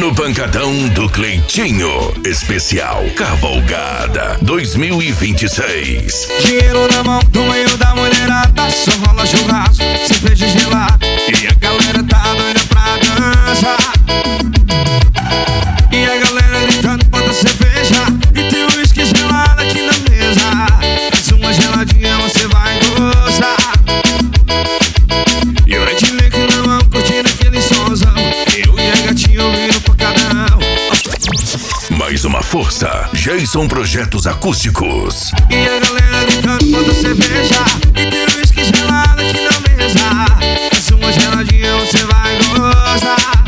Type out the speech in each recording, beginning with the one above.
No Pancadão do Cleitinho, especial Cavalgada 2026. Dinheiro na mão, no meio da mulherada, só rola churrasco, cerveja gelada, e a galera tá doida pra dançar. E a galera gritando, bota cerveja, e tem um whisky gelado aqui na mesa. Mais uma geladinha você vai gostar. E o Red Lake na mão, curtindo aquele sonzão, eu e a gatinha ouvindo Pancadão. Mais uma força, Jason Projetos Acústicos. E a galera gritando, bota cerveja, e tem um whisky gelado aqui na mesa. Mais uma geladinha você vai gostar.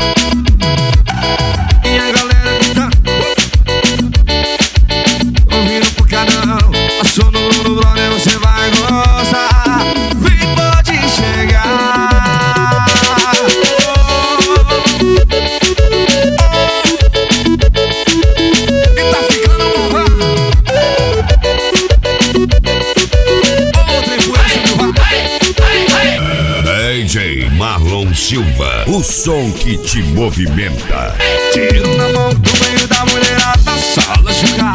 E a galera gritando, ouvindo Pancadão. Passou no brother, você vai gostar. Vem, pode chegar. E tá ficando bom, vai. Outra influência do DJ Marlon Silva, o som que te movimenta. dinheiro na mão, no meio da mulherada, sala churrasco,